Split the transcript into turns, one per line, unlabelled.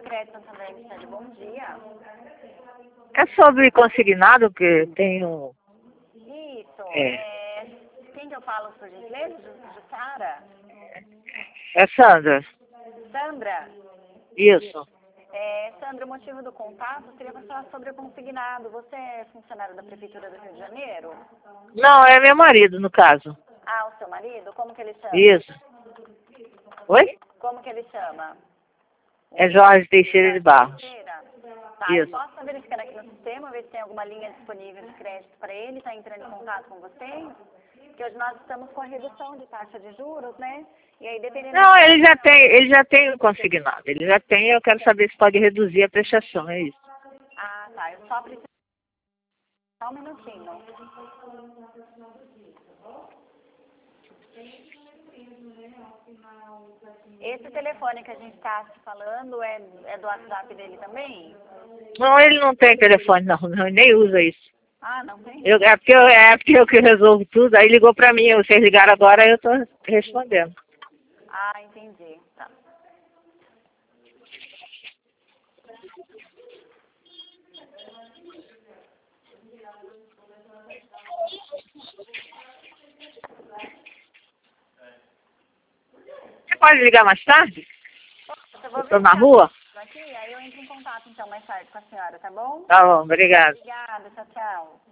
Crédito Santander Missade, bom dia.
É sobre consignado que tem um...
Isso,
É,
quem que eu falo, por gentileza? Jussara?
é Sandra.
Sandra?
Isso.
Sandra, o motivo do contato seria para falar sobre o consignado. Você é funcionário da Prefeitura do Rio de Janeiro?
Não, é meu marido, no caso.
Ah, o seu marido? Como que ele chama?
Isso. Oi?
Como que ele chama?
É Jorge Teixeira de Barros.
Teixeira? Tá, eu
Isso.
posso estar verificando aqui no sistema, ver se tem alguma linha disponível de crédito para ele, está entrando em contato com vocês? Porque hoje nós estamos com a redução de taxa de juros, né? E aí dependendo...
Não, ele já tem o consignado. Ele já tem, eu quero saber se pode reduzir a prestação, é isso.
Ah, tá, eu só preciso... Só um minutinho. Esse telefone que a gente está se falando é do WhatsApp dele também?
Não, ele não tem telefone, não, nem usa isso.
Ah, não tem?
É porque eu que resolvo tudo, aí ligou pra mim, vocês ligaram agora, eu tô respondendo.
Ah, entendi. Tá.
Você pode ligar mais tarde?
Eu vou
Eu tô na
verificar
rua?
aqui, aí eu entro em contato então mais tarde com a senhora, tá bom?
Tá bom, obrigado.
Obrigada, tchau, tchau.